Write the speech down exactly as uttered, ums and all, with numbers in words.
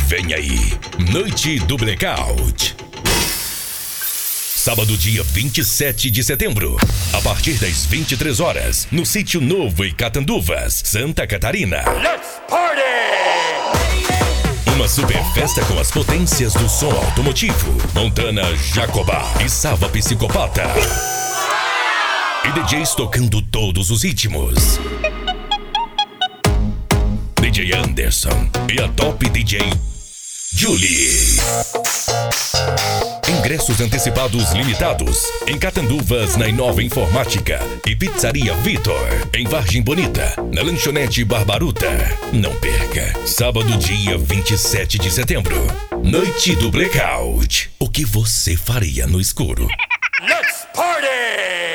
Vem aí, Noite do Blackout. Sábado, dia vinte e sete de setembro, a partir das vinte e três horas, no Sítio Novo em Catanduvas, Santa Catarina. Let's party! Uma super festa com as potências do som automotivo, Montana Jacobá e Sava Psicopata. E D Js tocando todos os ritmos. D J Anderson e a top D J Julie. Ingressos antecipados limitados em Catanduvas, na Inova Informática, e Pizzaria Vitor, em Vargem Bonita, na Lanchonete Barbaruta. Não perca, sábado, dia vinte e sete de setembro, Noite do Blackout. O que você faria no escuro? Let's party!